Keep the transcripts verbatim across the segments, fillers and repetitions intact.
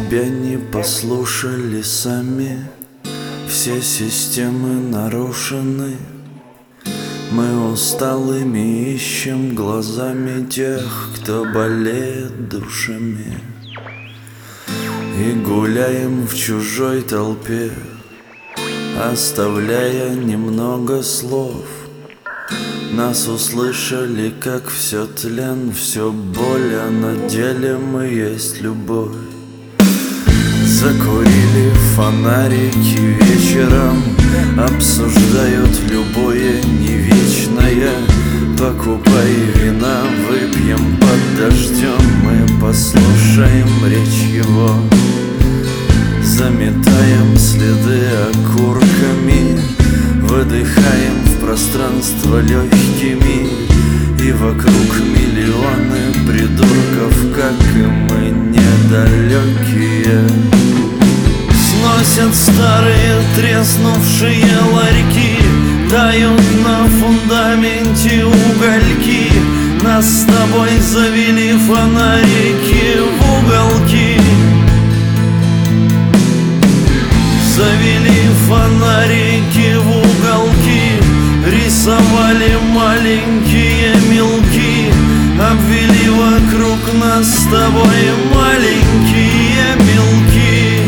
тебя не послушали сами. Все системы нарушены. Мы усталыми ищем глазами тех, кто болеет душами. И гуляем в чужой толпе, оставляя немного слов. Нас услышали, как все тлен, все боль, а на деле мы есть любовь. Закурили фонарики вечером, обсуждают любое не вечное. Покупай вина, выпьем под дождем, мы послушаем речь его. Заметаем следы окурками, выдыхаем в пространство легкими. И вокруг миллионы придурков, как и мы, недалекие. Сносят старые треснувшие ларьки, тают на фундаменте угольки. Нас с тобой завели фонарики в уголки. Завели фонарики в уголки, рисовали маленькие мелки, обвели вокруг нас с тобой маленькие мелки.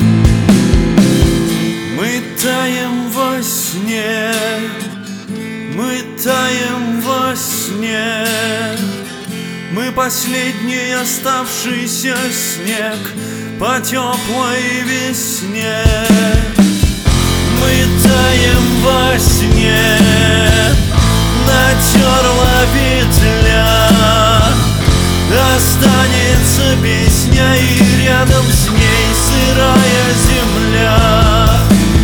Мы таем во сне, мы таем во сне. Мы последний оставшийся снег по теплой весне. Мы таем во сне, натерла петля. Останется песня, и рядом с ней сырая земля.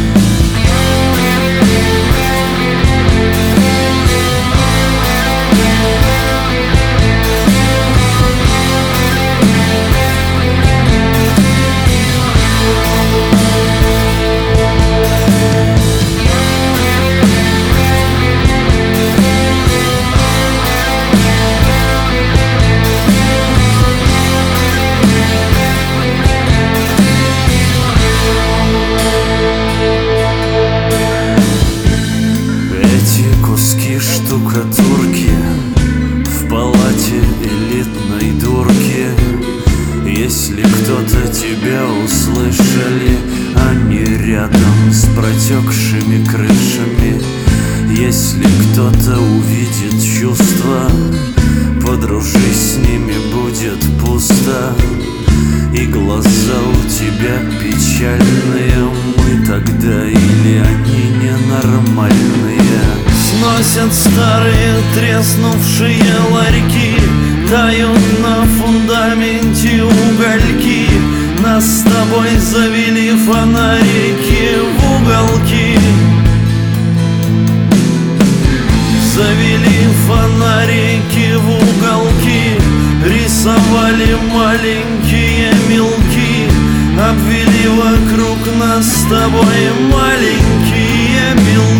Штукатурки в палате элитной дурки. Если кто-то тебя услышали, они рядом с протекшими крышами. Если кто-то увидит чувства, подружись с ними, будет пусто. И глаза у тебя печальные, мы тогда или они ненормальные. Сносят старые треснувшие ларьки, тают на фундаменте угольки. Нас с тобой завели фонарики в уголки. Завели фонарики в уголки, рисовали маленькие мелки, обвели вокруг нас с тобой маленькие мелки.